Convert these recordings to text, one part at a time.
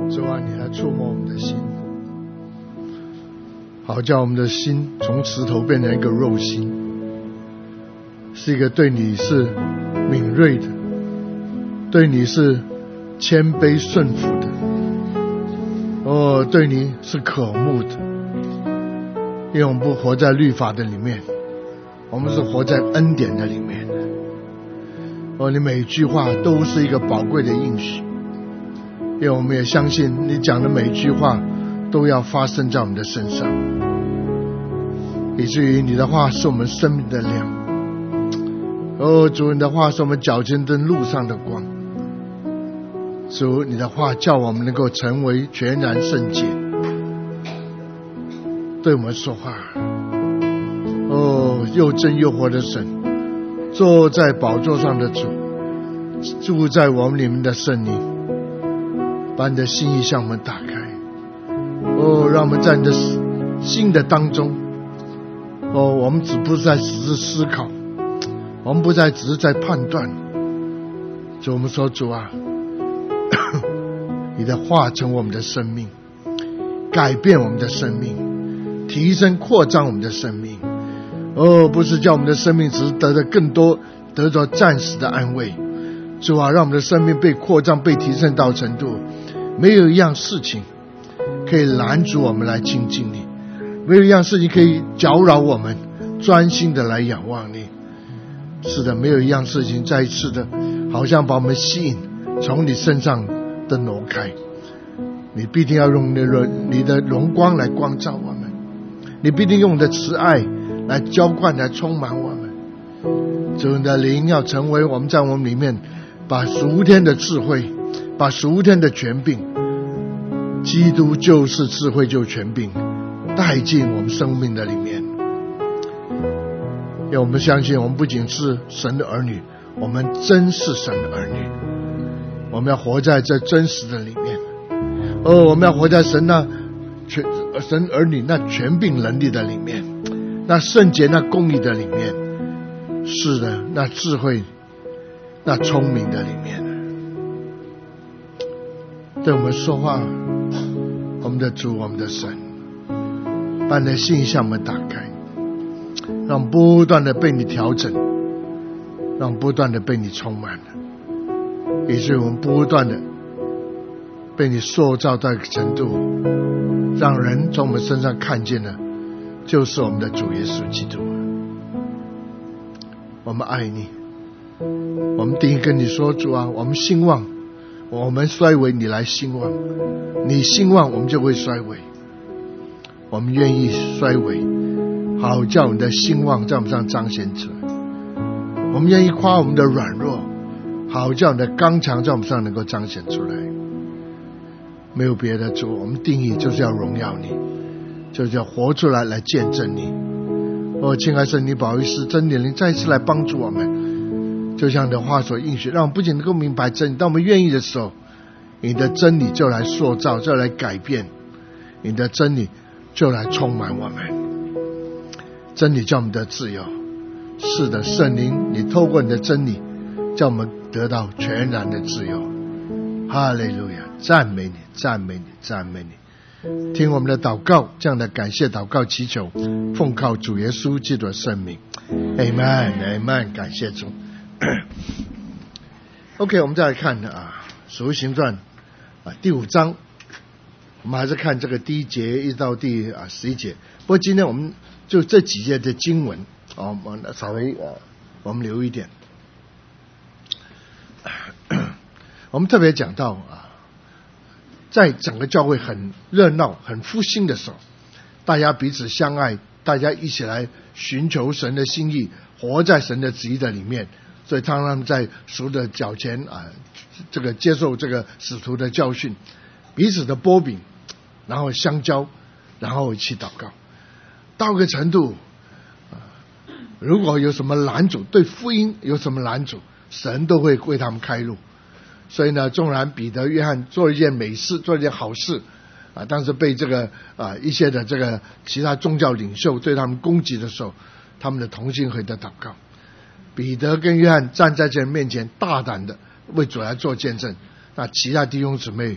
主啊，你来触摸我们的心，好叫我们的心从石头变成一个肉心，是一个对你是敏锐的，对你是谦卑顺服的，对你是渴慕的。因为我们不活在律法的里面，我们是活在恩典的里面的。你每一句话都是一个宝贵的应许，因为我们也相信你讲的每一句话都要发生在我们的身上，以至于你的话是我们生命的亮。主，你的话是我们脚前灯路上的光。主，你的话叫我们能够成为全然圣洁，对我们说话。又真又活的神，坐在宝座上的主，住在我们里面的圣灵，把你的心意向我们打开。让我们在你的心的当中，我们不再只是思考，我们不再只是在判断。主，我们说主啊，你的话成我们的生命，改变我们的生命，提升扩张我们的生命。不是叫我们的生命只是得到更多，得到暂时的安慰。主啊，让我们的生命被扩张，被提升到程度，没有一样事情可以拦阻我们来亲近你，没有一样事情可以搅扰我们专心的来仰望你。是的，没有一样事情再一次的好像把我们吸引，从你身上的挪开。你必定要用你的荣光来光照我们，你必定用你的慈爱来浇灌，来充满我们。主，你的灵要成为我们在我们里面，把属天的智慧，把属天的权柄，基督就是智慧，就是权柄，带进我们生命的里面。因为我们相信，我们不仅是神的儿女，我们真是神的儿女。我们要活在这真实的里面。我们要活在神儿女那权柄能力的里面，那圣洁那公义的里面。是的，那智慧那聪明的里面。对我们说话，我们的主，我们的神，把你的心向我们打开，让我们不断的被你调整，让我们不断的被你充满了，以至于我们不断的被你塑造到一个程度，让人从我们身上看见的就是我们的主耶稣基督。我们爱你，我们定义跟你说，主啊，我们兴旺，我们衰微，你来兴旺，你兴旺我们就会衰微，我们愿意衰微，好叫你的兴旺在我们上彰显出来。我们愿意夸我们的软弱，好叫你的刚强在我们上能够彰显出来。没有别的，主，我们定义就是要荣耀你，就是要活出来，来见证你。亲爱圣灵保惠师真理灵再一次来帮助我们，就像你的话所应许，让我们不仅能够明白真理，当我们愿意的时候，你的真理就来塑造，就来改变，你的真理就来充满我们。真理叫我们的自由。是的，圣灵，你透过你的真理叫我们得到全然的自由。哈利路亚，赞美你，赞美你，赞美你。听我们的祷告，这样的感谢祷告祈求，奉靠主耶稣基督的圣名 Amen Amen。 感谢主。OK， 我们再来看使徒行传第5章，我们还是看这个第1节一直到第11节。不过今天我们就这几节的经文我们稍微我们留一点。我们特别讲到在整个教会很热闹很复兴的时候，大家彼此相爱，大家一起来寻求神的心意，活在神的旨意的里面。所以他们在主的脚前这个接受这个使徒的教训，彼此的波饼，然后相交，然后一起祷告。到个程度如果有什么拦阻，对福音有什么拦阻，神都会为他们开路。所以呢，纵然彼得约翰做一件美事，做一件好事但是被这个一些的这个其他宗教领袖对他们攻击的时候，他们的同心合意的祷告。彼得跟约翰站在这人面前，大胆的为主来做见证，那其他弟兄姊妹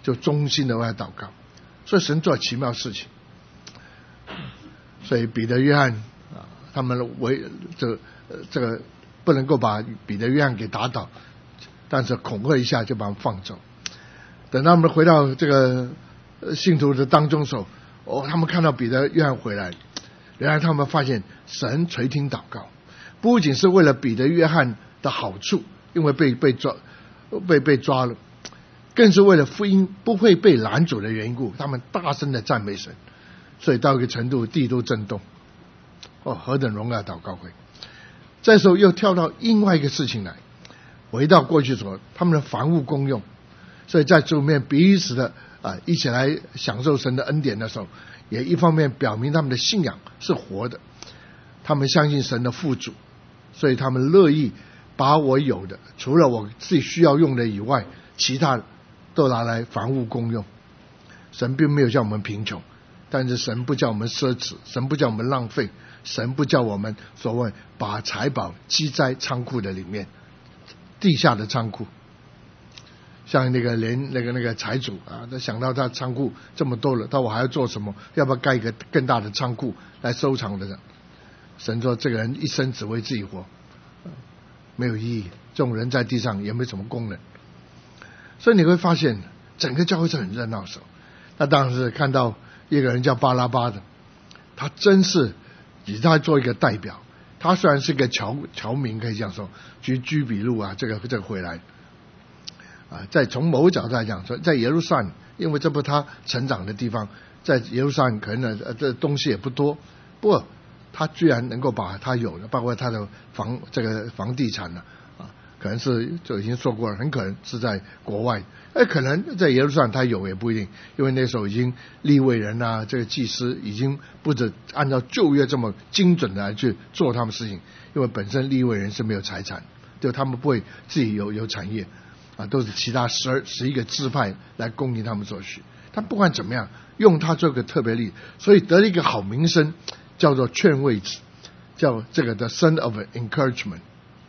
就忠心的为他祷告。所以神做奇妙事情。所以彼得、约翰他们这个不能够把彼得、约翰给打倒，但是恐吓一下就把他们放走。等他们回到这个信徒的当中的时候，他们看到彼得、约翰回来，原来他们发现神垂听祷告，不仅是为了彼得、约翰的好处，因为被抓了，更是为了福音不会被拦阻的缘故，他们大声的赞美神。所以到一个程度，地都震动。何等荣耀祷告会！这时候又跳到另外一个事情来，回到过去说他们的房屋公用。所以在主里面彼此的一起来享受神的恩典的时候，也一方面表明他们的信仰是活的，他们相信神的富足，所以他们乐意把我有的，除了我自己需要用的以外，其他都拿来房屋公用。神并没有叫我们贫穷，但是神不叫我们奢侈，神不叫我们浪费，神不叫我们所谓把财宝积在仓库的里面，地下的仓库。像那个财主他想到他仓库这么多了，我还要做什么？要不要盖一个更大的仓库来收藏的？神说这个人一生只为自己活，没有意义。这种人在地上也没什么功能。所以你会发现整个教会是很热闹的时候。那当然是看到一个人叫巴拉巴的，他真是以他做一个代表。他虽然是个侨民，可以这样说，居比路这个回来在从某个角度来讲说，在耶路撒冷，因为这不他成长的地方，在耶路撒冷可能这东西也不多，不过他居然能够把他有的，包括他的房地产可能是就已经说过了，很可能是在国外，可能在耶路撒冷他有也不一定，因为那时候已经利未人这个祭司已经不止按照旧约这么精准的来去做他们事情，因为本身利未人是没有财产，就他们不会自己有产业都是其他11个支派来供应他们所需。但不管怎么样，用他做个特别例，所以得了一个好名声，叫做劝慰子，叫这个 The Son of Encouragement。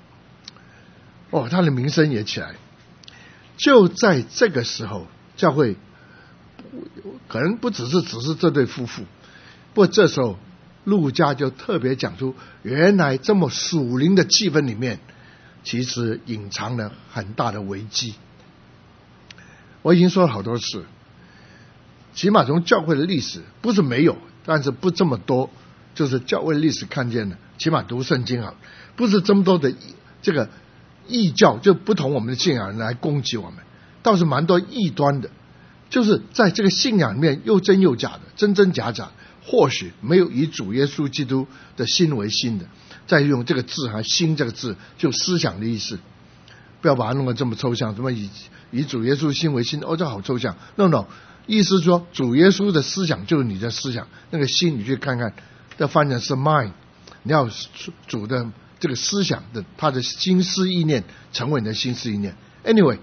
他的名声也起来。就在这个时候，教会可能不只是这对夫妇，不过这时候路加就特别讲出，原来这么属灵的气氛里面，其实隐藏了很大的危机。我已经说了好多次，起码从教会的历史不是没有，但是不这么多，就是教会历史看见的，起码读圣经不是这么多的这个异教，就不同我们的信仰人来攻击我们，倒是蛮多异端的，就是在这个信仰里面又真又假的，真真假假，或许没有以主耶稣基督的心为心的，再用这个字心这个字就思想的意思，不要把它弄得这么抽象，什么以主耶稣心为心，这好抽象。 No， 意思是说主耶稣的思想就是你的思想，那个心你去看看，这翻译是 mind， 你要主的这个思想的他的心思意念成为你的心思意念。 Anyway，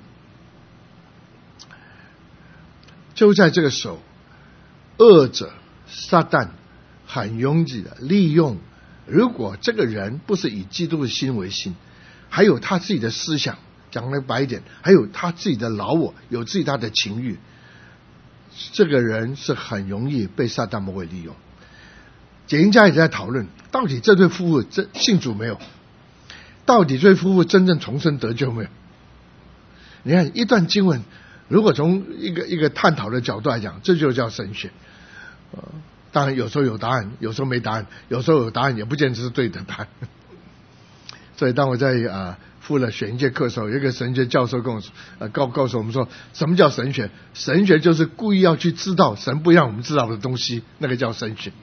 就在这个时候，恶者撒旦很拥挤的利用，如果这个人不是以基督的心为心，还有他自己的思想，讲得白一点，还有他自己的老我，有自己他的情欲，这个人是很容易被撒旦魔鬼利用。解经家也在讨论，到底这对夫妇信主没有？到底这对夫妇真正重生得救没有？你看一段经文，如果从一个探讨的角度来讲，这就叫神学。当然有时候有答案，有时候没答案，有时候有答案也不见得是对的答案。所以当我在付了选一节课的时候，有一个神学教授跟我说，告诉我们说，什么叫神学？神学就是故意要去知道神不让我们知道的东西，那个叫神学。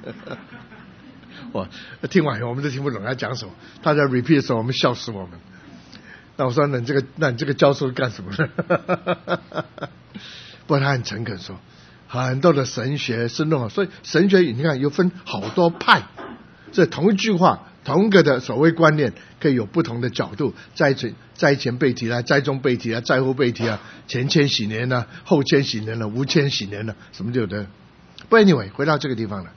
我听完以后我们都听不懂他讲什么，他在 repeat 的时候我们笑死我们。那我说那你这个教授干什么呢？不过他很诚恳说，很多的神学是弄好，所以神学你看有分好多派，这同一句话同一个的所谓观念可以有不同的角度，在前被提在中被提在后被提前千禧年后千禧年无千禧年什么就有的。不 anyway 回到这个地方了，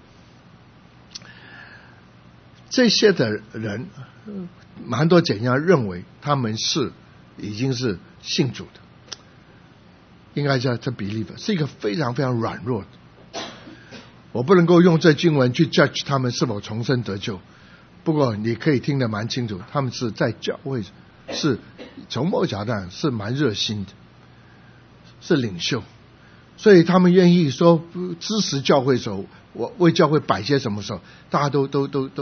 这些的人蛮多怎样认为他们是已经是信主的， 应该叫这believer 是一个非常非常软弱的。我不能够用这经文去 judge 他们是否重生得救，不过你可以听得蛮清楚，他们是在教会是从某角度上是蛮热心的，是领袖，所以他们愿意说支持教会的时候，我为教会摆些什么时候，大家都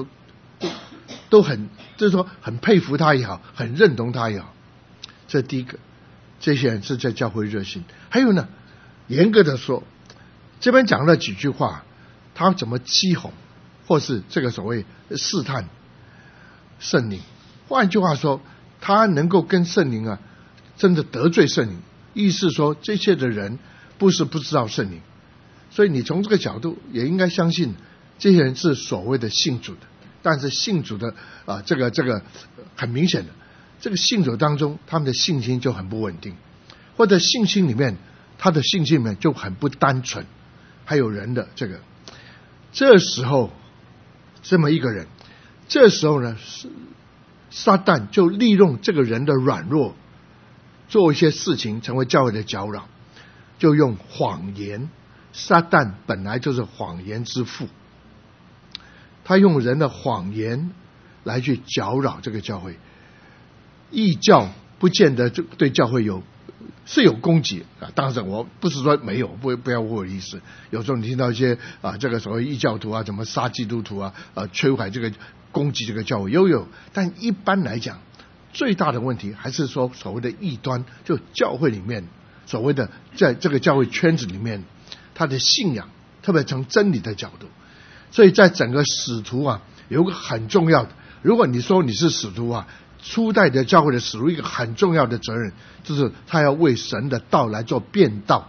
很，就是说很佩服他也好，很认同他也好。这第一个，这些人是在教会热心。还有呢，严格的说，这边讲了几句话，他怎么讥讽，或是这个所谓试探圣灵。换句话说，他能够跟圣灵啊，真的得罪圣灵，意思说这些的人不是不知道圣灵，所以你从这个角度也应该相信，这些人是所谓的信主的。但是信主的这个很明显的，这个信主当中，他们的信心就很不稳定，或者信心里面，他的信心里面就很不单纯，还有人的这个。这时候，这么一个人，这时候呢，撒旦就利用这个人的软弱，做一些事情，成为教会的搅扰，就用谎言。撒旦本来就是谎言之父。他用人的谎言来去搅扰这个教会，异教不见得就对教会是有攻击啊。当然我不是说没有，不要误会意思。有时候你听到一些这个所谓异教徒啊，怎么杀基督徒啊，摧毁这个攻击这个教会有，但一般来讲，最大的问题还是说所谓的异端，就教会里面所谓的在这个教会圈子里面，他的信仰，特别从真理的角度。所以在整个使徒啊，有个很重要的，如果你说你是使徒啊，初代的教会的使徒一个很重要的责任，就是他要为神的道来做辩道，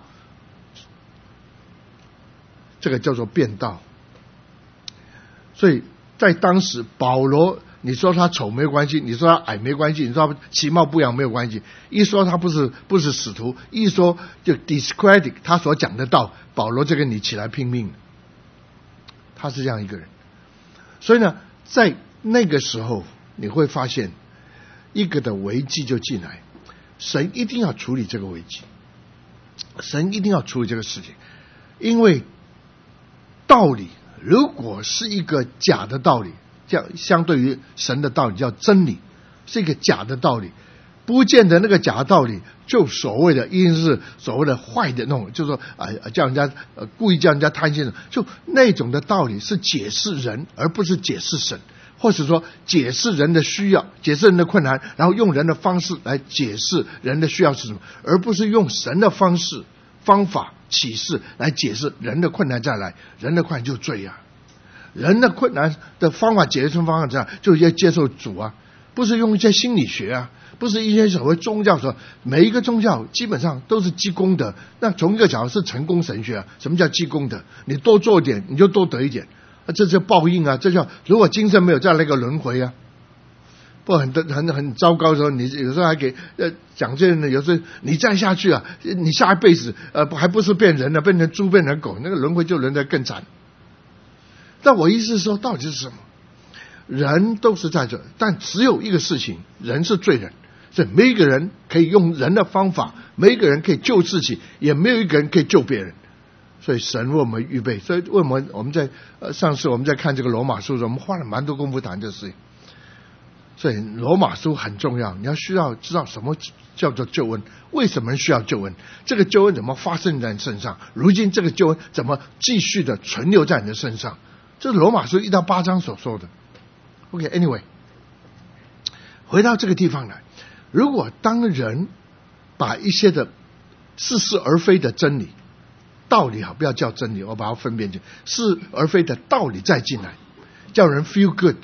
这个叫做辩道。所以在当时，保罗，你说他丑没有关系，你说他矮没关系，你说他其貌不扬没有关系，一说他不是使徒，一说就 discredit 他所讲的道，保罗就跟你起来拼命。他是这样一个人，所以呢，在那个时候你会发现一个的危机就进来，神一定要处理这个危机，神一定要处理这个事情，因为道理如果是一个假的道理，相对于神的道理叫真理，是一个假的道理，不见得那个假的道理就所谓的一定是所谓的坏的那种，就是说叫人家故意叫人家贪心的，就那种的道理是解释人，而不是解释神，或者说解释人的需要，解释人的困难，然后用人的方式来解释人的需要是什么，而不是用神的方式、方法、启示来解释人的困难。再来，人的困难就罪啊，人的困难的方法解决方法这样，就要接受主啊，不是用一些心理学啊，不是一些所谓宗教说，每一个宗教基本上都是积功德。那从一个角度是成功神学啊。什么叫积功德？你多做一点，你就多得一点，这叫报应啊。这叫如果今生没有再来个轮回啊，不很糟糕的时候，你有时候还给讲这人，有时候你再下去啊，你下一辈子还不是变人了，变成猪变成狗，那个轮回就轮得更惨。但我意思是说，到底是什么？人都是在这，但只有一个事情，人是罪人，所以没一个人可以用人的方法，没一个人可以救自己，也没有一个人可以救别人。所以神为我们预备，所以为我们在上次我们在看这个罗马书的时候，我们花了蛮多功夫谈这事情。所以罗马书很重要，你需要知道什么叫做救恩，为什么需要救恩，这个救恩怎么发生在你身上，如今这个救恩怎么继续的存留在你的身上，这是罗马书1到8章所说的。OK，anyway， 回到这个地方来，如果当人把一些的似是而非的真理、道理不要叫真理，我把它分辨成是而非的道理再进来，叫人 feel good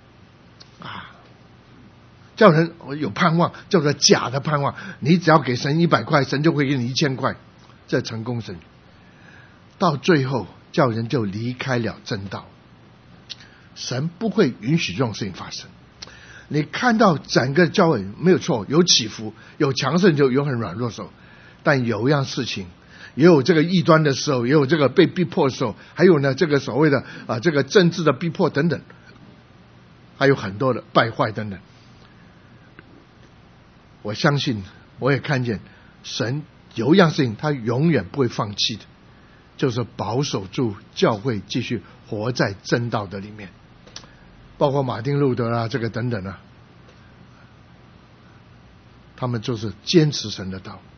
叫人有盼望，叫做假的盼望，你只要给神100块，神就会给你1000块，这成功神，到最后叫人就离开了真道。神不会允许这种事情发生。你看到整个教会没有错，有起伏，有强盛就有很软弱的时候，但有一样事情，也有这个异端的时候，也有这个被逼迫的时候，还有呢这个所谓的这个政治的逼迫等等，还有很多的败坏等等。我相信，我也看见神有一样事情他永远不会放弃的，就是保守住教会继续活在真道的里面。包括马丁路德啊，这个等等啊，他们就是坚持神的道。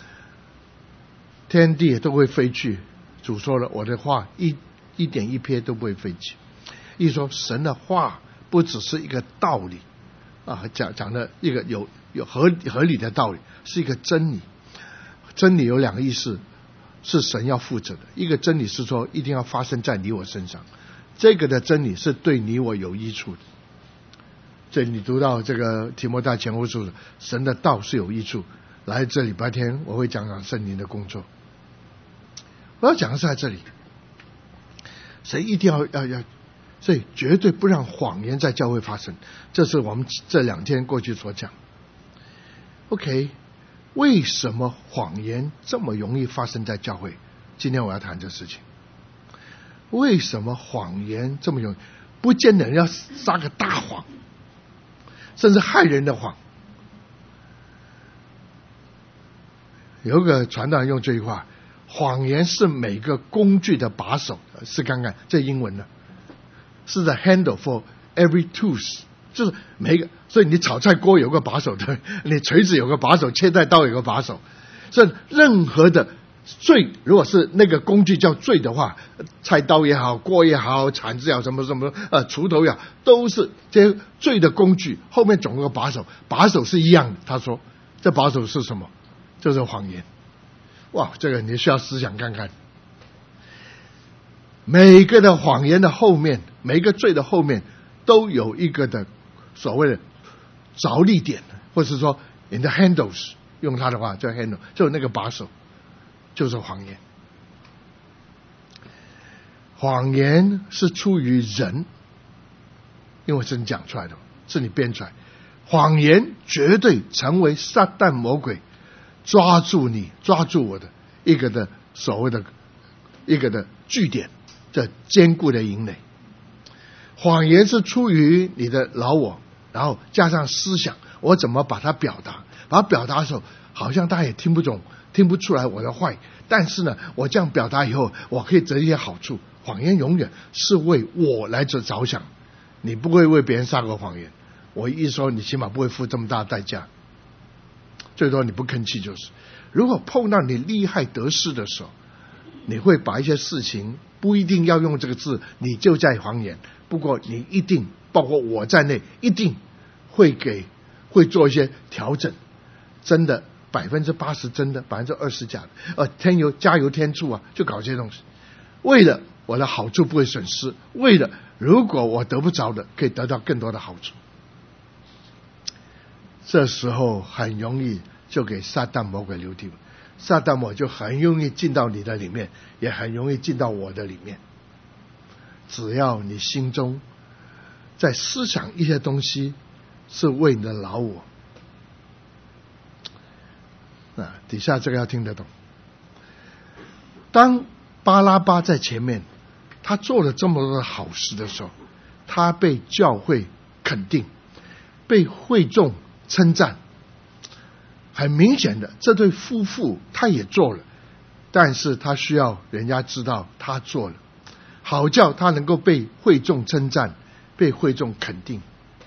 天地都会飞去，主说了，我的话一点一撇都不会废弃。意思说神的话不只是一个道理啊，讲的一个有合理的道理，是一个真理。真理有两个意思，是神要负责的。一个真理是说一定要发生在你我身上，这个的真理是对你我有益处的。所以你读到这个提摩太前后书，神的道是有益处。来这礼拜天我会讲讲圣灵的工作。我要讲的是在这里，神一定要，所以绝对不让谎言在教会发生。这是我们这2天过去所讲。OK， 为什么谎言这么容易发生在教会？今天我要谈这事情。为什么谎言这么容易？不见得要撒个大谎，甚至害人的谎。有一个传道人用这句话，谎言是每个工具的把手。是看看这英文呢，是 the handle for every tools， 就是每一个。所以你炒菜锅有个把手的，你锤子有个把手，切菜刀有个把手。所以任何的罪，如果是那个工具叫罪的话，菜刀也好，锅也好，铲子也好，什么锄头也好，都是这些罪的工具，后面总有个把手，把手是一样的。他说这把手是什么？就是谎言。哇，这个你需要思想看看。每一个的谎言的后面，每一个罪的后面都有一个的所谓的着力点，或是说 in the handles， 用他的话叫 handle， 就那个把手就是谎言。谎言是出于人，因为是你讲出来的，是你编出来。谎言绝对成为撒旦魔鬼抓住你抓住我的一个的所谓的一个的据点，这坚固的营垒。谎言是出于你的老我，然后加上思想，我怎么把它表达，把它表达的时候好像大家也听不懂听不出来我的坏，但是呢我这样表达以后我可以得一些好处。谎言永远是为我来着想，你不会为别人撒个谎言，我一说你起码不会付这么大的代价，最多你不吭气就是。如果碰到你利害得失的时候，你会把一些事情不一定要用这个字，你就在谎言，不过你一定包括我在内一定会做一些调整，真的80%真的20%假的，加油添醋啊，就搞这些东西，为了我的好处不会损失，为了如果我得不着的可以得到更多的好处。这时候很容易就给撒旦魔鬼留地方，撒旦魔就很容易进到你的里面，也很容易进到我的里面。只要你心中在思想一些东西是为你的老我，底下这个要听得懂。当巴拉巴在前面，他做了这么多的好事的时候，他被教会肯定，被会众称赞。很明显的，这对夫妇他也做了，但是他需要人家知道他做了，好叫他能够被会众称赞，被会众肯定。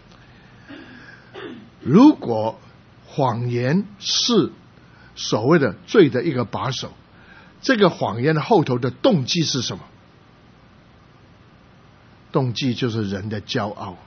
如果谎言是所谓的罪的一个把手，这个谎言的后头的动机是什么？动机就是人的骄傲，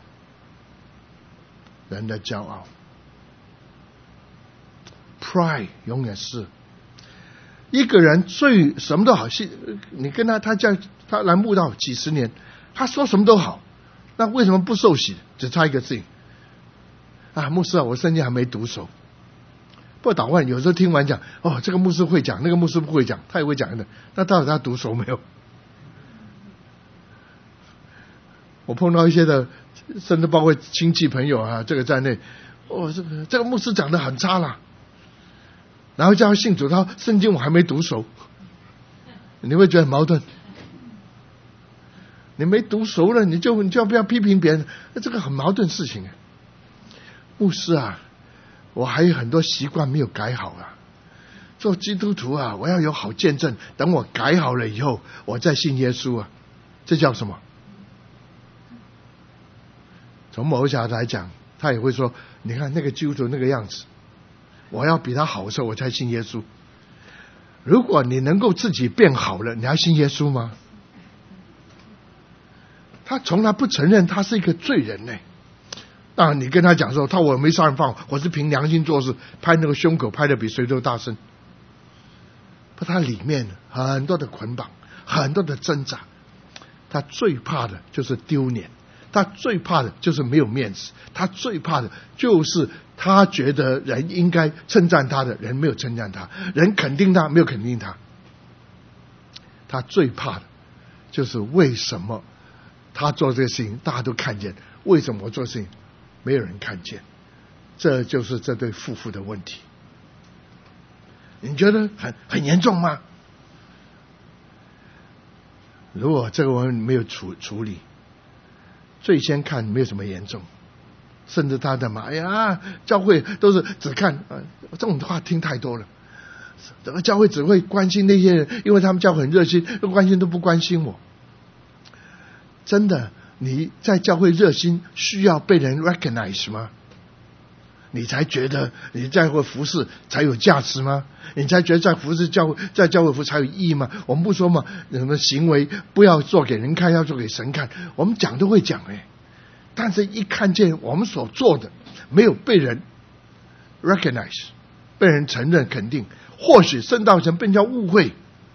人的骄傲。Pride 永远是一个人最什么都好，你跟他来慕道几十年，他说什么都好，那为什么不受洗？只差一个字啊，牧师啊，我圣经还没读熟。不祷告，有时候听完讲，这个牧师会讲，那个牧师不会讲，他也会讲的，那到底他读熟没有？我碰到一些的，甚至包括亲戚朋友啊，这个在内，这个牧师讲得很差啦。然后叫他信主，他说圣经我还没读熟，你会觉得很矛盾。你没读熟了，你就要不要批评别人？这个很矛盾事情。牧师啊，我还有很多习惯没有改好啊， 做基督徒啊，我要有好见证，等我改好了以后，我再信耶稣啊。这叫什么？从某一角度来讲，他也会说，你看那个基督徒那个样子，我要比他好的时候我才信耶稣。如果你能够自己变好了，你还信耶稣吗？他从来不承认他是一个罪人呢。当然你跟他讲说，我没杀人放火，我是凭良心做事，拍那个胸口拍得比谁都大声。不，他里面很多的捆绑，很多的挣扎。他最怕的就是丢脸，他最怕的就是没有面子，他最怕的就是他觉得人应该称赞他的人没有称赞他，人肯定他没有肯定他。他最怕的就是为什么他做这个事情大家都看见，为什么我做事情没有人看见？这就是这对夫妇的问题。你觉得很严重吗？如果这个问题没有处理，最先看没有什么严重，甚至他的嘛，哎呀，教会都是只看这种话听太多了。整个教会只会关心那些人，因为他们教会很热心，关心都不关心我。真的，你在教会热心需要被人 recognize 吗？你才觉得你在会服侍才有价值吗？你才觉得在服侍教会，在教会服侍才有意义吗？我们不说嘛，什么行为不要做给人看，要做给神看，我们讲都会讲但是一看见我们所做的没有被人 recognize， 被人承认肯定，或许圣道成被人家误会，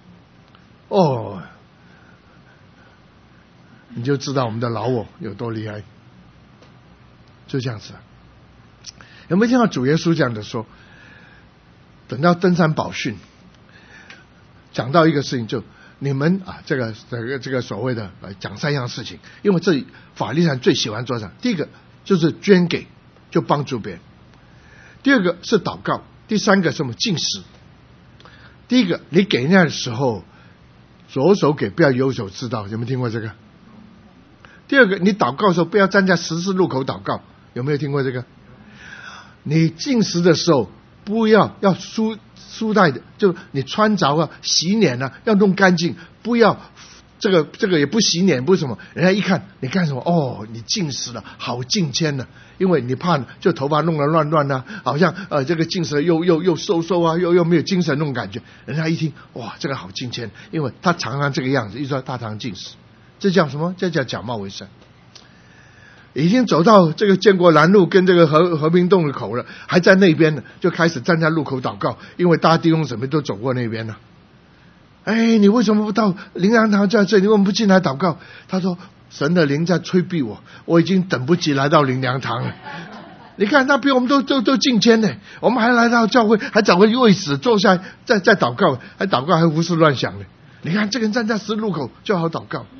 你就知道我们的老我有多厉害。就这样子。有没有听到主耶稣这样的说？等到登山宝训讲到一个事情，就你们这个所谓的讲3样事情，因为这法利赛人最喜欢做什么？第一个就是捐给，就帮助别人；第二个是祷告；第三个是什么？禁食。第一个，你给人家的时候，左手给，不要右手知道，有没有听过这个？第二个，你祷告的时候不要站在十字路口祷告，有没有听过这个？你禁食的时候不要梳带的，就你穿着洗脸要弄干净，不要这个也不洗脸，不是什么，人家一看你干什么？你禁食了，好敬谦了，因为你怕就头发弄得乱乱好像这个禁食又瘦又没有精神那种感觉，人家一听哇，这个好敬谦，因为他常常这个样子，一说他常禁食，这叫什么？这叫假冒为善。已经走到这个建国南路跟这个和平洞的口了，还在那边呢，就开始站在路口祷告，因为大家弟兄姊妹都走过那边了。你为什么不到灵粮堂在这里？你为什么不进来祷告？他说神的灵在催逼我已经等不及来到灵粮堂了。你看他比我们都敬谦呢，我们还来到教会，还找个位置坐下再祷告，还胡思乱想呢。你看这个人站在十字路口就好祷告。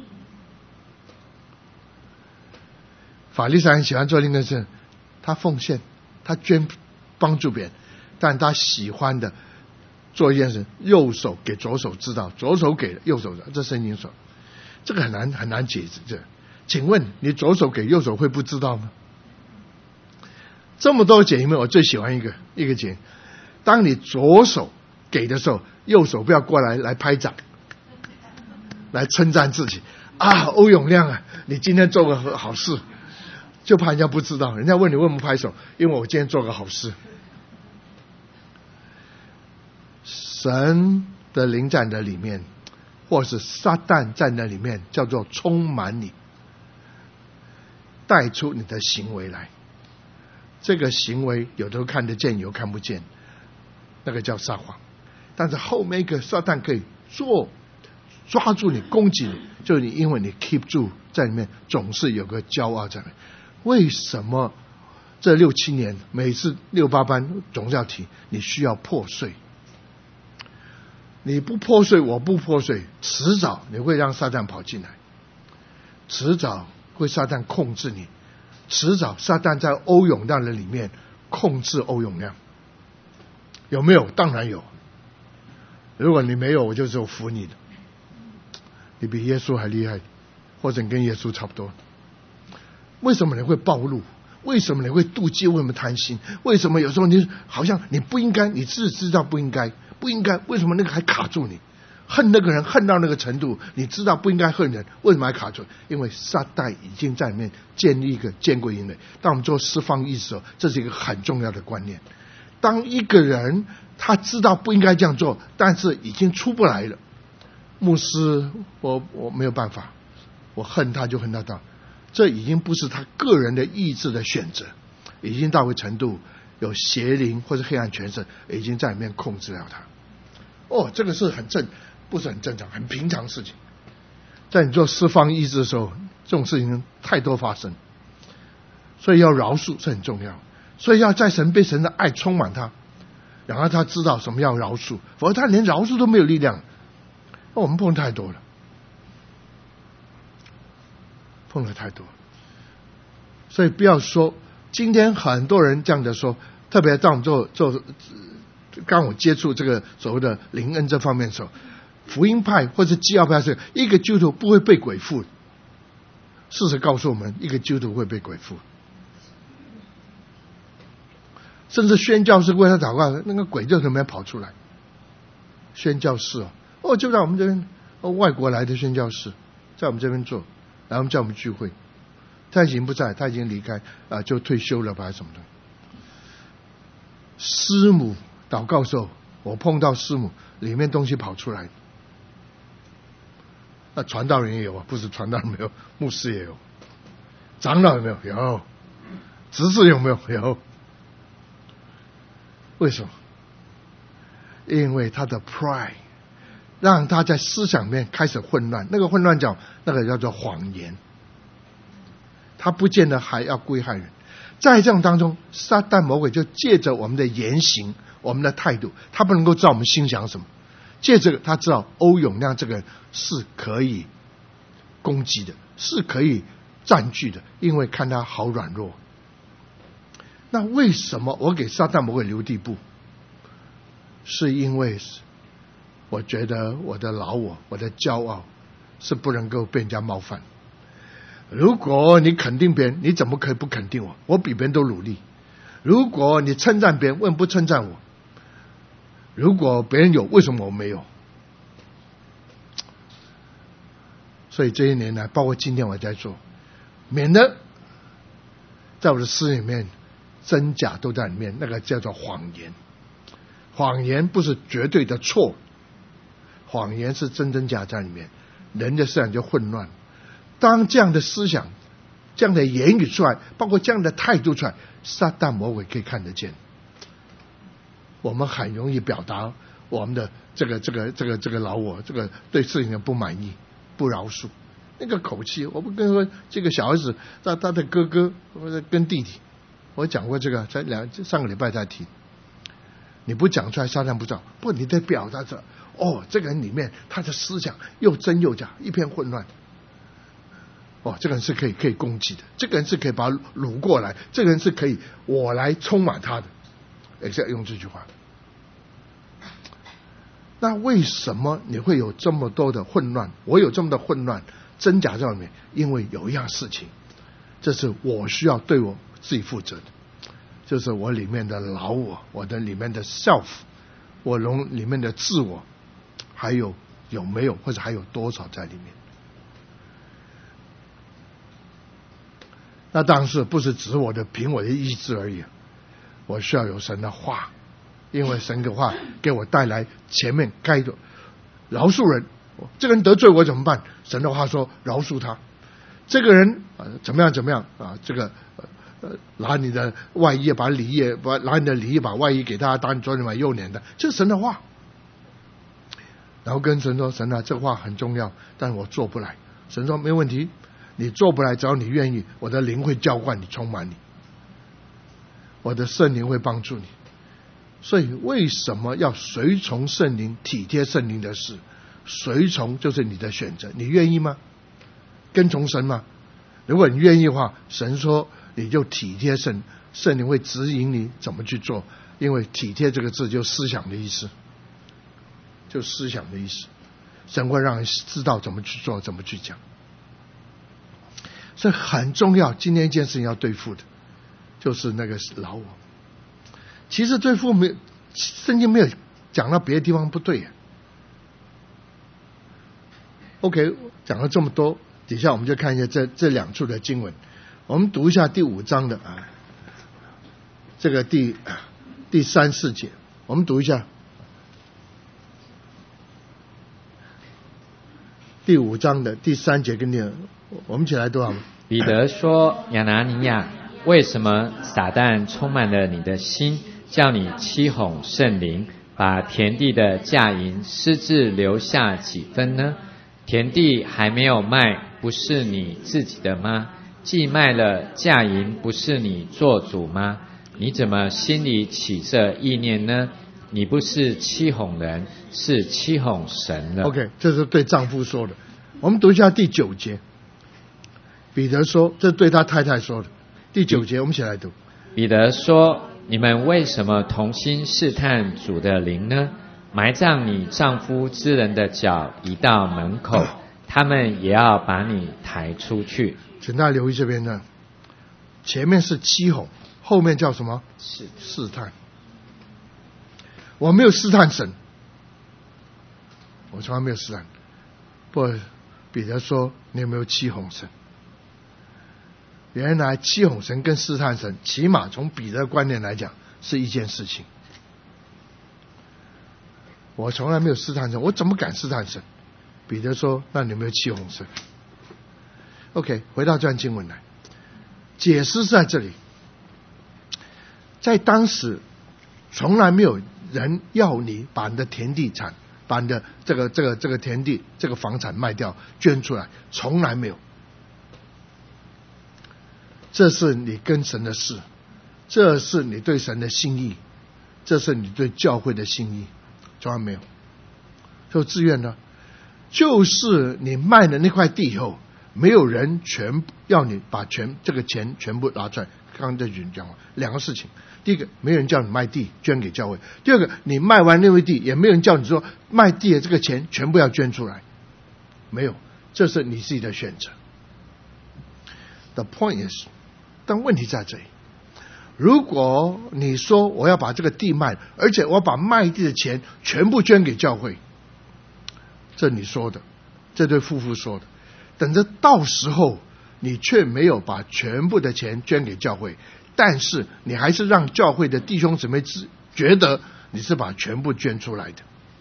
法利赛人喜欢做另一个事，他奉献，他捐，帮助别人，但他喜欢的做一件事，右手给左手知道，左手给右手知道，这圣经说，这个很难解释。请问你左手给右手会不知道吗？这么多解里面，我最喜欢一个解，当你左手给的时候，右手不要过来拍掌，来称赞自己欧永亮你今天做个好事。就怕人家不知道，人家问你为什么拍手，因为我今天做个好事。神的灵在那里面，或是撒旦在那里面，叫做充满你，带出你的行为来。这个行为有的看得见，有看不见，那个叫撒谎。但是后面一个撒旦可以抓住你，攻击你，就是你因为你 keep 住在里面，总是有个骄傲在里面。为什么这6、7年每次6、8班总是要提你需要破碎？你不破碎，我不破碎，迟早你会让撒旦跑进来，迟早会撒旦控制你，迟早撒旦在欧永亮的里面控制欧永亮。有没有？当然有。如果你没有，我就是服你的。你比耶稣还厉害，或者你跟耶稣差不多。为什么你会暴露？为什么你会妒忌？为什么贪心？为什么有时候你好像你不应该，你自知道不应该不应该，为什么那个还卡住你？恨那个人恨到那个程度，你知道不应该恨人，为什么还卡住？因为撒旦已经在里面建立一个坚固营垒。当我们做释放意识的时候，这是一个很重要的观念。当一个人他知道不应该这样做，但是已经出不来了，牧师，我没有办法，我恨他就恨他到，这已经不是他个人的意志的选择，已经到个程度，有邪灵或者黑暗权势已经在里面控制了他。这个是不是很正常，很平常事情。在你做释放意志的时候，这种事情太多发生，所以要饶恕是很重要。所以要在被神的爱充满他，然后他知道什么要饶恕，否则他连饶恕都没有力量。我们碰太多了，碰了太多了。所以不要说今天很多人这样的说，特别当我们刚我接触这个所谓的灵恩这方面的时候，福音派或者基要派是一个基督徒不会被鬼附。事实告诉我们，一个基督徒会被鬼附，甚至宣教士为他祷告，那个鬼就从那边跑出来。宣教士就在我们这边，外国来的宣教士在我们这边做，然后叫我们聚会。他已经不在，他已经离开就退休了吧，什么的。师母祷告的时候，我碰到师母，里面东西跑出来。那传道人也有不是传道人没有，牧师也有，长老有没有？有。执事有没有？有。为什么？因为他的 pride 让他在思想里面开始混乱，那个混乱那个叫做谎言。他不见得还要故意害人，在这种当中，撒旦魔鬼就借着我们的言行、我们的态度，他不能够知道我们心想什么。借着他知道欧永亮这个人是可以攻击的，是可以占据的，因为看他好软弱。那为什么我给撒旦魔鬼留地步？是因为我觉得我的老我的骄傲是不能够被人家冒犯。如果你肯定别人，你怎么可以不肯定我？我比别人都努力。如果你称赞别人，为什么不称赞我？如果别人有，为什么我没有？所以这一年来，包括今天我在做，免得在我的诗里面真假都在里面，那个叫做谎言。谎言不是绝对的错，谎言是真假在里面，人的思想就混乱。当这样的思想、这样的言语出来，包括这样的态度出来，撒旦魔鬼可以看得见。我们很容易表达我们的这个老我，这个对事情的不满意、不饶恕，那个口气。我不跟说这个小孩子，他的哥哥或者跟弟弟，我讲过这个，上个礼拜在提。你不讲出来，撒旦不知道。不，你得表达着。这个人里面他的思想又真又假，一片混乱。这个人是可以攻击的，这个人是可以把他掳过来，这个人是可以我来充满他的，也是要用这句话。那为什么你会有这么多的混乱？我有这么多混乱，真假在里面，因为有一样事情，这是我需要对我自己负责的，就是我里面的老我的里面的 self， 我里面的自我，还有没有，或者还有多少在里面。那当然是不是指凭我的意志而已，我需要有神的话，因为神的话给我带来前面该的饶恕人。这个人得罪我怎么办？神的话说饶恕他。这个人怎么样这个拿你的外衣拿你的里衣把外衣给他，当你左脸把右脸的，这是神的话。然后跟神说，神啊，这话很重要，但是我做不来。神说没问题，你做不来，只要你愿意，我的灵会浇灌你，充满你，我的圣灵会帮助你。所以为什么要随从圣灵，体贴圣灵的事？随从就是你的选择，你愿意吗？跟从神吗？如果你愿意的话，神说你就体贴圣灵会指引你怎么去做，因为体贴这个字就思想的意思，就思想的意思，神会让人知道怎么去做，怎么去讲。所以很重要，今天一件事情要对付的就是那个老我。其实对付圣经没有讲到别的地方不对。OK， 讲了这么多，底下我们就看一下这两处的经文。我们读一下第5章的这个第3、4节，我们读一下第5章的第3节跟第2，我们一起来读好吗？ 彼得说：亚拿尼亚，为什么撒旦充满了你的心，叫你欺哄圣灵，把田地的价银私自留下几分呢？田地还没有卖，不是你自己的吗？既卖了，价银不是你做主吗？你怎么心里起这意念呢？你不是欺哄人，是欺哄神了。 OK， 这是对丈夫说的。我们读一下第9节。彼得说，这是对他太太说的。第9节我们一起来读。 彼得说：你们为什么同心试探主的灵呢？埋葬你丈夫之人的脚移到门口，他们也要把你抬出去。 请大家留意这边呢，前面是欺哄，后面叫什么？试探。我没有试探神，我从来没有试探。不，彼得说你有没有欺哄神？原来欺哄神跟试探神，起码从彼得的观念来讲是一件事情。我从来没有试探神，我怎么敢试探神？彼得说：那你有没有欺哄神 ？OK， 回到这段经文来，解释是在这里。在当时，从来没有人要你把你的田地产，把你的这个田地这个房产卖掉捐出来，从来没有。这是你跟神的事，这是你对神的心意，这是你对教会的心意，从来没有。就自愿呢，就是你卖了那块地以后，没有人全要你把这个钱全部拿出来。刚刚这句讲话，两个事情。第一个，没有人叫你卖地捐给教会；第二个，你卖完那块地，也没有人叫你说卖地的这个钱全部要捐出来，没有，这是你自己的选择。The point is， 但问题在这里，如果你说我要把这个地卖，而且我要把卖地的钱全部捐给教会，这你说的，这对夫妇说的，等着到时候你却没有把全部的钱捐给教会，但是你还是让教会的弟兄姊妹觉得你是把全部捐出来的。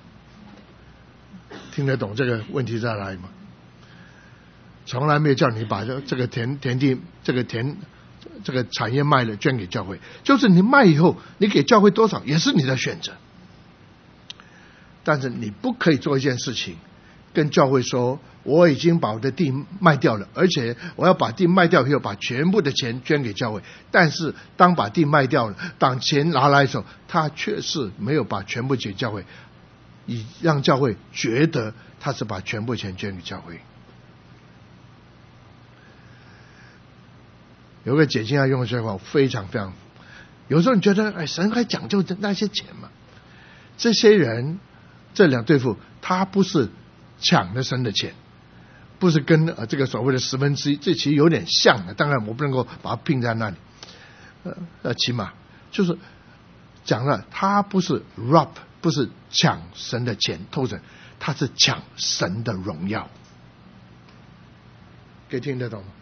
听得懂这个问题在哪里吗？从来没有叫你把这个田地这个产业卖了捐给教会，就是你卖以后你给教会多少也是你的选择，但是你不可以做一件事情，跟教会说我已经把我的地卖掉了，而且我要把地卖掉以后把全部的钱捐给教会，但是当把地卖掉了，当钱拿来的时候，他却是没有把全部给教会，以让教会觉得他是把全部钱捐给教会。有个解经家用的这句话非常非常，有时候你觉得神还讲究那些钱嘛？这些人这两对夫，他不是抢了神的钱，不是跟这个所谓的1/10，这其实有点像的，当然我不能够把它拼在那里。起码就是讲了，他不是 rob， 不是抢神的钱偷神，他是抢神的荣耀。可以听得懂吗？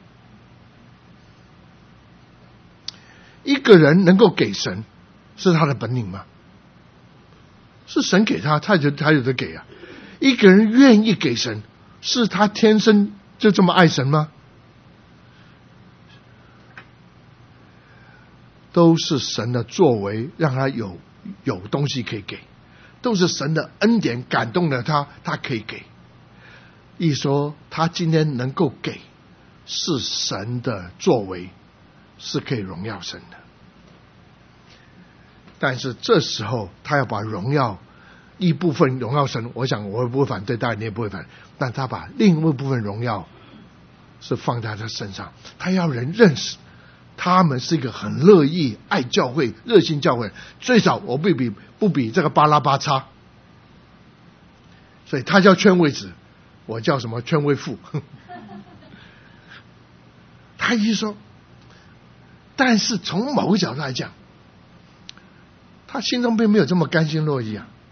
一个人能够给神，是他的本领吗？是神给他，他有得给啊。一个人愿意给神，是他天生就这么爱神吗？都是神的作为让他有东西可以给，都是神的恩典感动了他可以给。一说他今天能够给，是神的作为，是可以荣耀神的。但是这时候他要把荣耀一部分荣耀神，我想我不会反对，当然你也不会反对，但他把另一部分荣耀是放在他身上，他要人认识他们是一个很乐意爱教会热心教会，最少我不比这个巴拉巴差，所以他叫劝慰子，我叫什么劝慰妇。他一说，但是从某个角度来讲，他心中并没有这么甘心乐意啊。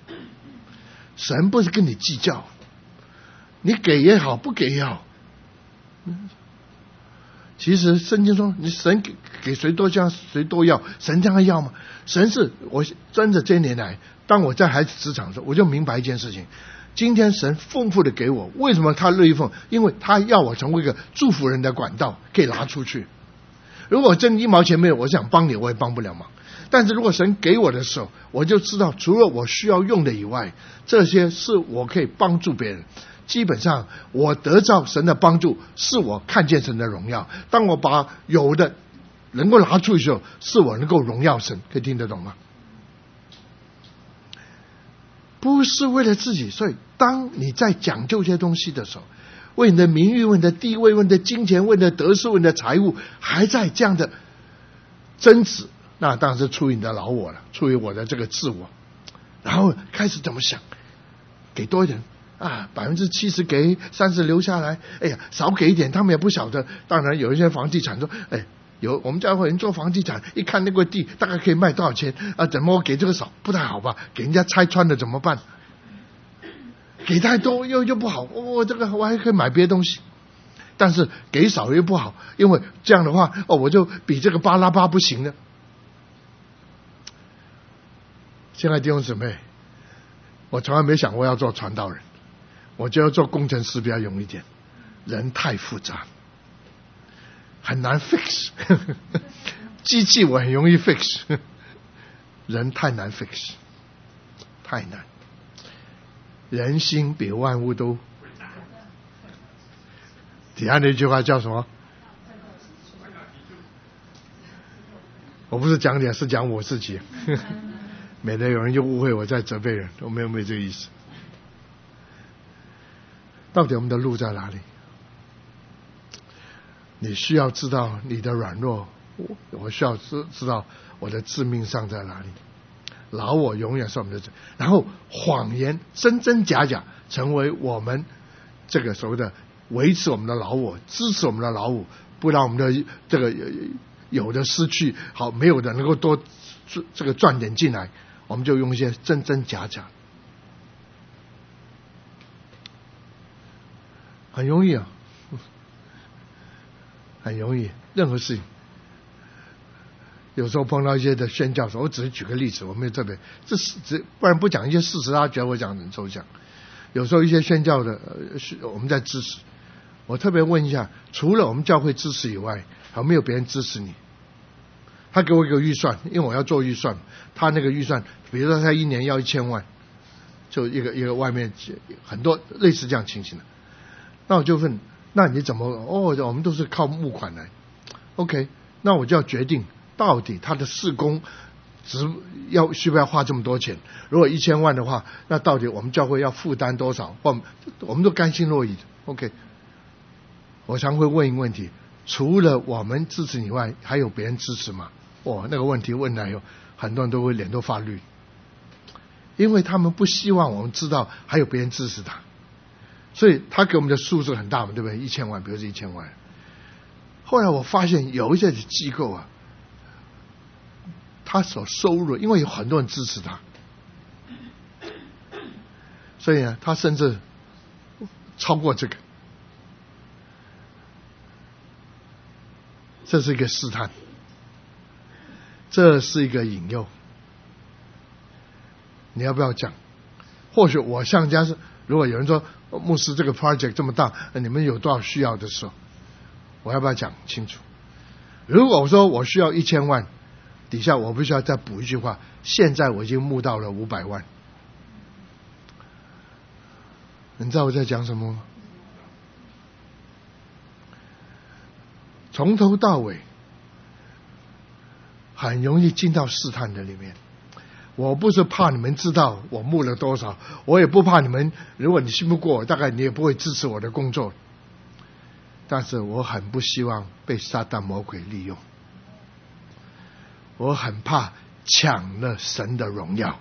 神不是跟你计较，你给也好，不给也好。其实圣经说，你神给谁多这样谁多要，神这样要吗？神是我真的这些年来，当我在孩子职场的时候，我就明白一件事情：今天神丰富的给我，为什么他乐意奉？因为他要我成为一个祝福人的管道，可以拿出去。如果真一毛钱没有，我想帮你，我也帮不了忙。但是如果神给我的时候，我就知道，除了我需要用的以外，这些是我可以帮助别人。基本上我得到神的帮助，是我看见神的荣耀。当我把有的能够拿出去的时候，是我能够荣耀神。可以听得懂吗？不是为了自己。所以当你在讲究这些东西的时候，为你的名誉、为你的地位、为你的金钱、为你的得失、为你的财物，还在这样的争执，那当然是出于你的老我了，出于我的这个自我。然后开始怎么想，给多一点啊，70%给，30%留下来。哎呀，少给一点，他们也不晓得。当然有一些房地产说，哎，有我们教会人做房地产，一看那块地大概可以卖多少钱啊？怎么我给这个少？不太好吧？给人家拆穿了怎么办？给太多又不好，这个我还可以买别的东西。但是给少又不好，因为这样的话，我就比这个巴拉巴不行了。现在弟兄姊妹，我从来没想过要做传道人，我觉得做工程师比较容易一点，人太复杂，很难 fix 机器我很容易 fix， 人太难 fix， 太难。人心比万物都，底下那句话叫什么？我不是讲你，是讲我自己免得有人就误会我在责备人，我没有这个意思。到底我们的路在哪里？你需要知道你的软弱，我需要知道我的致命伤在哪里。老我永远是我们的，然后谎言真真假假成为我们这个所谓的维持我们的老我，支持我们的老我，不让我们的这个有的失去，好没有的能够多这个赚点进来，我们就用一些真真假假，很容易啊，很容易，任何事情。有时候碰到一些的宣教时，我只是举个例子，我没有特别，不然不讲一些事实，他觉得我讲很抽象。有时候一些宣教的，我们在支持，我特别问一下，除了我们教会支持以外，还有没有别人支持你？他给我一个预算，因为我要做预算，他那个预算，比如说他1年要1000万，就一个外面很多类似这样情形的。那我就问，那你怎么？我们都是靠募款来 ，OK， 那我就要决定。到底他的事工需不要花这么多钱？如果1000万的话，那到底我们教会要负担多少？我们都甘心乐意的。OK， 我常会问一个问题：除了我们支持以外，还有别人支持吗？那个问题问来有很多人都会脸都发绿，因为他们不希望我们知道还有别人支持他，所以他给我们的数字很大嘛，对不对？1000万，比如是1000万。后来我发现有一些机构啊。他所收入，因为有很多人支持他，所以呢，他甚至超过这个，这是一个试探，这是一个引诱。你要不要讲？或许我像家是，如果有人说牧师这个 project 这么大，你们有多少需要的时候，我要不要讲清楚？如果我说我需要1000万。底下我必须要再补一句话，现在我已经募到了500万。你知道我在讲什么吗？从头到尾很容易进到试探的里面。我不是怕你们知道我募了多少，我也不怕你们，如果你信不过我，大概你也不会支持我的工作。但是我很不希望被撒旦魔鬼利用。我很怕抢了神的荣耀。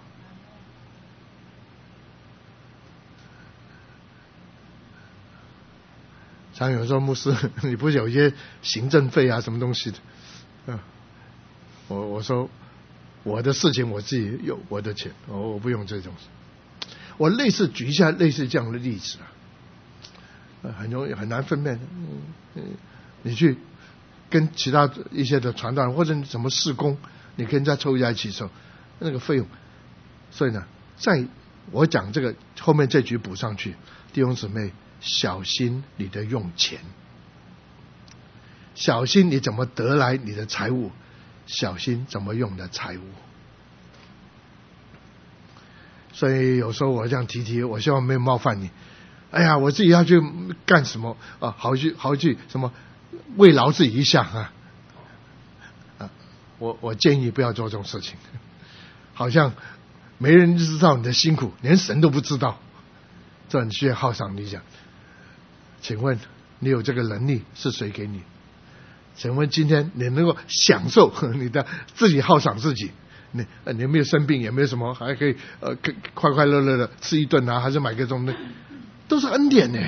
常有人说牧师，你不是有一些行政费啊什么东西的？我说我的事情我自己有我的钱，我不用这种。 我类似举一下类似这样的例子很容易很难分辨。你去跟其他一些的传道人或者什么事工，你跟人家凑在一起的时候，那个费用。所以呢，在我讲这个后面这句补上去，弟兄姊妹，小心你的用钱，小心你怎么得来你的财物，小心怎么用的财物。所以有时候我这样提，我希望没有冒犯你。哎呀，我自己要去干什么啊？好去什么慰劳自己一下我建议不要做这种事情，好像没人知道你的辛苦，连神都不知道，这很需要犒赏你讲。请问你有这个能力是谁给你？请问今天你能够享受你的自己犒赏自己？你没有生病，也没有什么，还可以快快乐乐的吃一顿还是买个东西，都是恩典呢。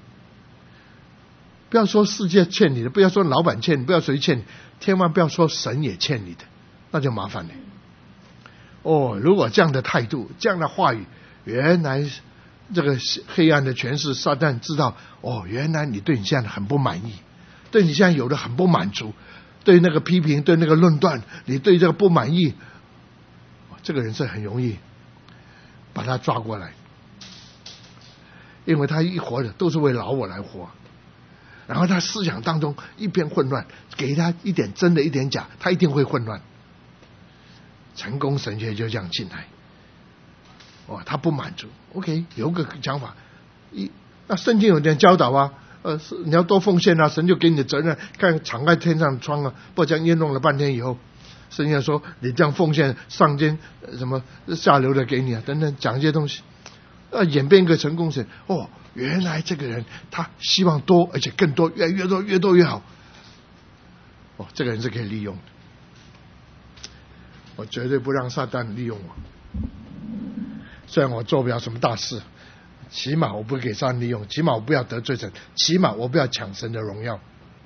不要说世界欠你的，不要说老板欠你，不要谁欠你，千万不要说神也欠你的，那就麻烦了。如果这样的态度，这样的话语，原来这个黑暗的权势撒旦知道，原来你对你现在很不满意，对你现在有的很不满足，对那个批评，对那个论断，你对这个不满意，这个人是很容易把他抓过来，因为他一活着都是为老我来活，然后他思想当中一片混乱，给他一点真的一点假，他一定会混乱。成功神学就这样进来，他不满足 ，OK， 有个讲法，那圣经有点教导你要多奉献神就给你的责任，看敞开天上的窗不这样验弄了半天以后，圣经说你这样奉献，上天什么下流的给你等等，讲一些东西，演变一个成功神，原来这个人他希望多，而且更多，越多越多越好，这个人是可以利用的。我绝对不让撒旦利用我，虽然我做不了什么大事，起码我不给撒旦利用，起码我不要得罪神，起码我不要抢神的荣耀。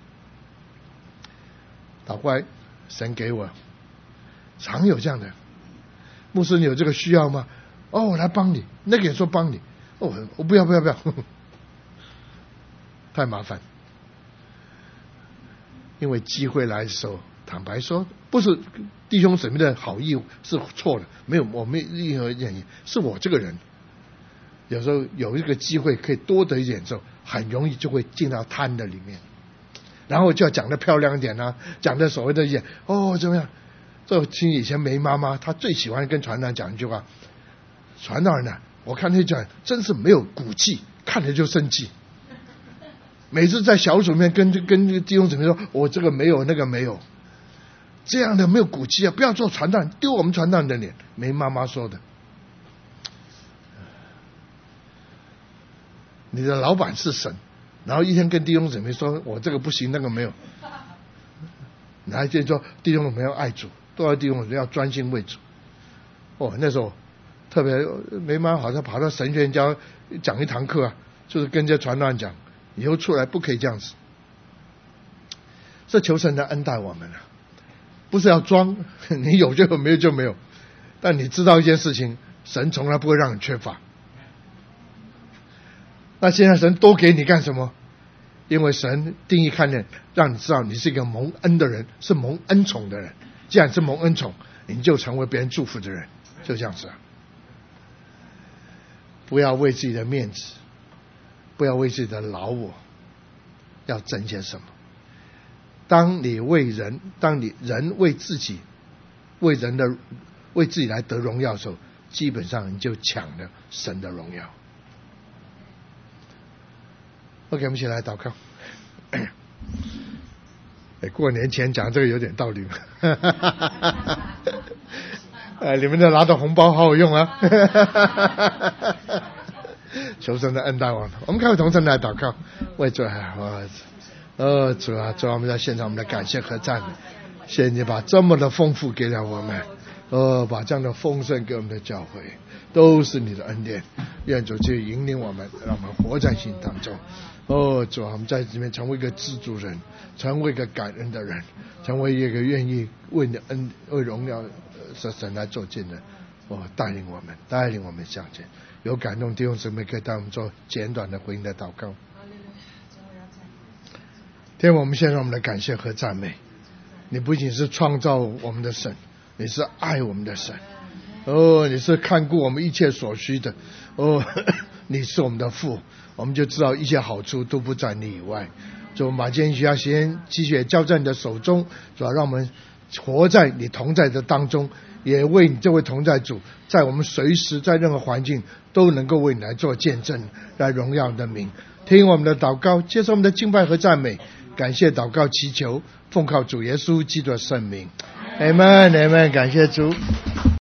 祷告神给我，常有这样的牧师，你有这个需要吗？我来帮你，那个也说帮你，我不要太麻烦。因为机会来的时候，坦白说，不是弟兄姊妹的好意是错的，没有，我没任何原因，是我这个人有时候有一个机会可以多得一点之后，很容易就会进到贪的里面，然后就要讲得漂亮一点讲得所谓的一点怎么样。这听以前梅妈妈她最喜欢跟传道人讲一句话，传道人我看那讲真是没有骨气，看着就生气。每次在小组里面跟弟兄姊妹说，我这个没有那个没有，这样的没有骨气不要做传道人，丢我们传道人的脸。梅妈妈说的。你的老板是神，然后一天跟弟兄姊妹说我这个不行那个没有，你还就说弟兄姊妹要爱主，都要弟兄姊妹要专心为主。那时候特别梅妈好像跑到神学院教讲一堂课就是跟这传道人讲，以后出来不可以这样子。这求神的恩待我们不是要装，你有就有，没有就没有。但你知道一件事情，神从来不会让你缺乏。那现在神多给你干什么？因为神定义看见，让你知道你是一个蒙恩的人，是蒙恩宠的人。既然是蒙恩宠，你就成为别人祝福的人，就这样子不要为自己的面子，不要为自己的老我，要争些什么。当你为人为自己为自己来得荣耀的时候，基本上你就抢了神的荣耀。OK， 我们一起来祷告。过年前讲这个有点道理你们都拿到红包好好用求神的恩待我们。我们开会同声来祷告，为主主啊，我们在现场我们的感谢和赞美，谢谢你把这么的丰富给了我们，把这样的丰盛给我们的教会，都是你的恩典。愿主去引领我们，让我们活在心当中。主啊，我们在里面成为一个知足人，成为一个感恩的人，成为一个愿意为你为荣耀神来做见的。 带领我们向前。有感动弟兄姊妹可以带我们做简短的回应的祷告。天父，我们献上我们的感谢和赞美。你不仅是创造我们的神，你是爱我们的神。你是看顾我们一切所需的。你是我们的父，我们就知道一切好处都不在你以外。主，把今天积血交在你的手中，主要让我们活在你同在的当中，也为你这位同在主，在我们随时在任何环境都能够为你来做见证，来荣耀你的名。听我们的祷告，接受我们的敬拜和赞美，感谢祷告祈求，奉靠主耶稣基督的圣名， Amen， 感谢主。